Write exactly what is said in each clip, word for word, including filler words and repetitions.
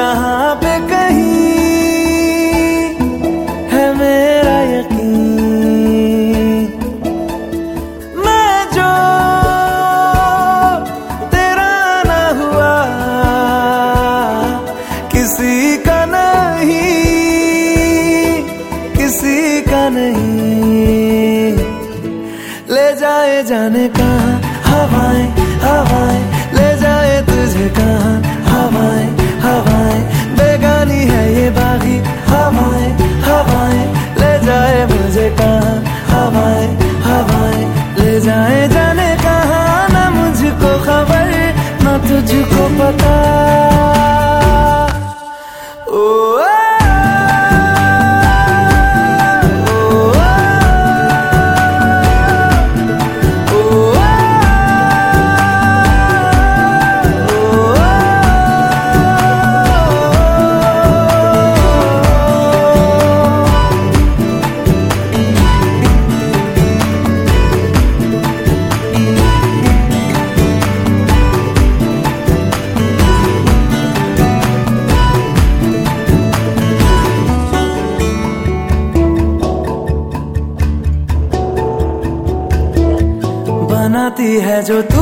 यहाँ पे कहीं है मेरा यकीन। मैं जो तेरा ना हुआ किसी का नहीं, किसी का नहीं। ले जाए जाने कहाँ हवाएं हवाएं, ले जाए तुझे कहाँ हवाएं हवाएं। बेगानी है ये बागी हवाएं हवाएं, ले जाए मुझे कहाँ हवाएं हवाएं। ले जाए जाने कहाँ, ना मुझको खबर ना तुझको पता। ओ बनाती है जो तू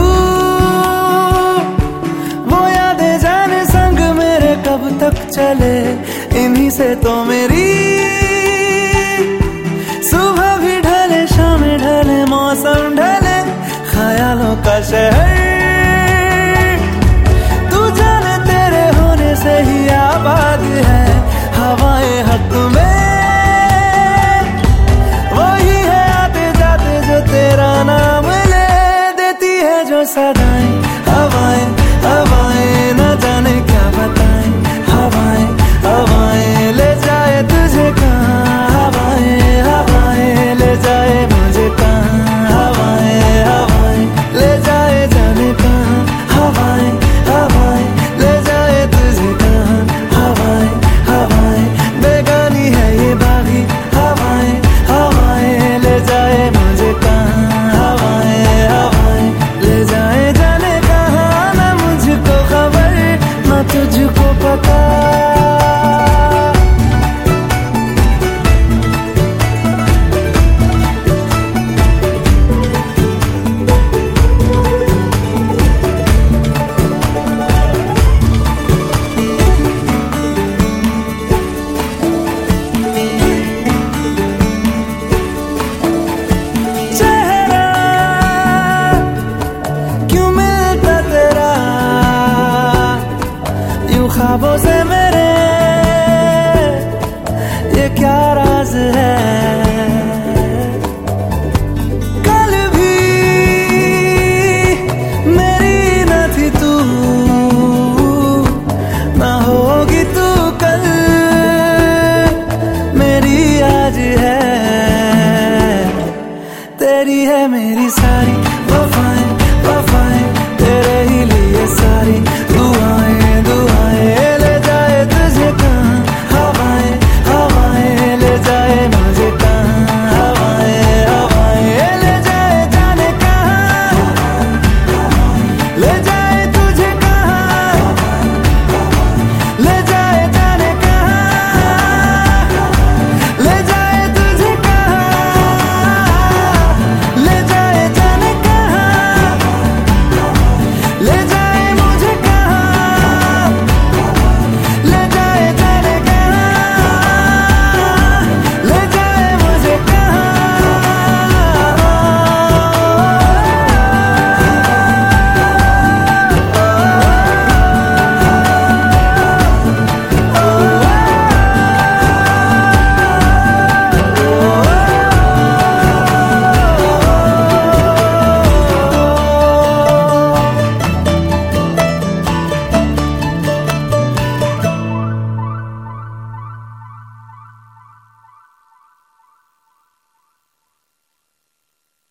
वो यादें जाने संग मेरे कब तक चले। इन्हीं से तो मेरी सुबह भी ढले शाम ढले मौसम ढले ख्यालों का शहर। तू जाने तेरे होने से ही आबाद है हवाएं हक में। वही है आते जाते जो तेरा नाम जो सदाएं हवाएं हवाएं, न जाने क्या बताएं हवाएं हवाएं। ले जाए तुझे कहाँ हवाएं हवाएं, ले जाए मुझे कहाँ हवाएं हवाएं। ले जाए जाने कहाँ हवाएं हवाएं, ले जाए तुझे कहाँ हवाएं हवाएं। बेगानी है ये बागी हवाएं हवाएं, ले जाए मुझे कहाँ हवाएं हवाएं। ले जाए जाने कहाँ, ना मुझको खबर ना तुझको पता। ख्वाबों से मैं